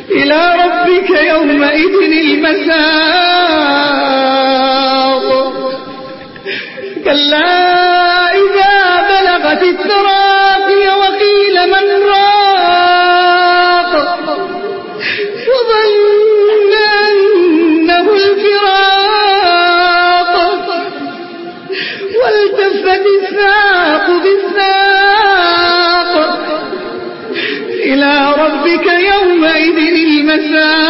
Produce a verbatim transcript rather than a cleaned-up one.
إلى ربك يومئذ المساق كلا إذا بلغت التراقي وقيل من راق وظن أنه الفراق والتفت الساق بالساق إلى ربك يومئذ المساق